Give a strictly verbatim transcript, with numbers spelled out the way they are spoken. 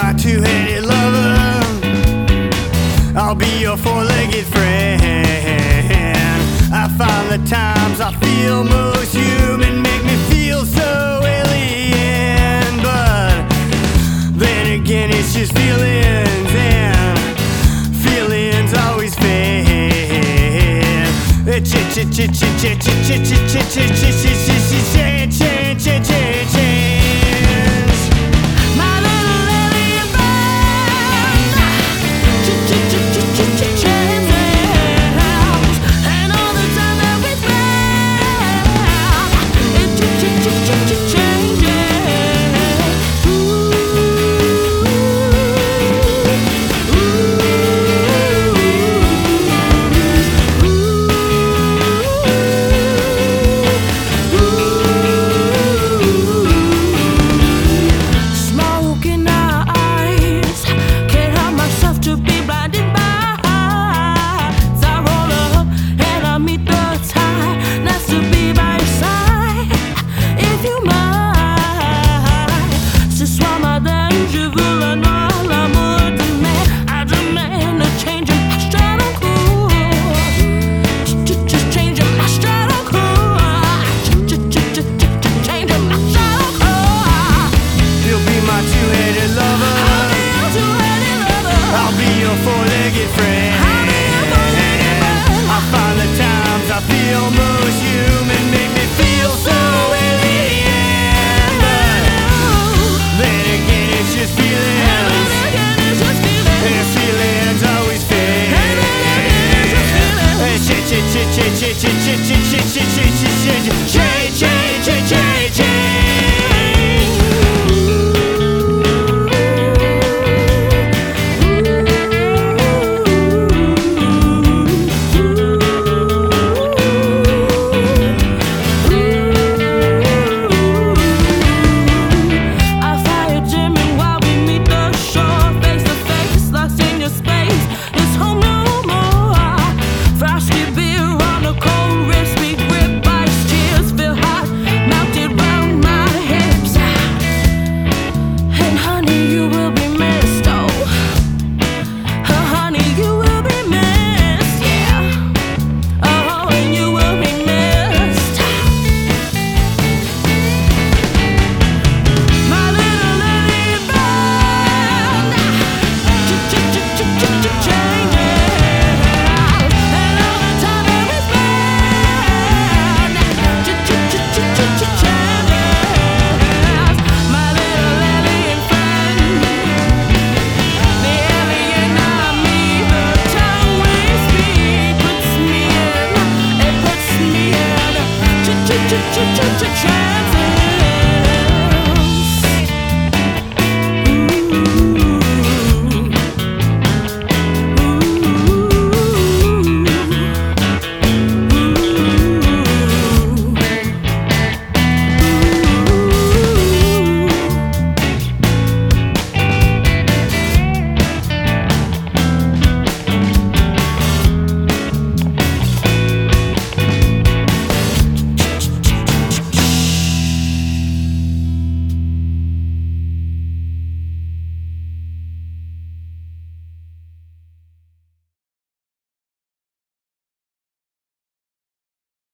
my two-headed lover. I'll be your four-legged friend. I find the times I feel most human make me feel so alien. But then again, it's just feelings, and feelings always fade. Ch ch ch ch ch ch ch ch ch ch ch ch ch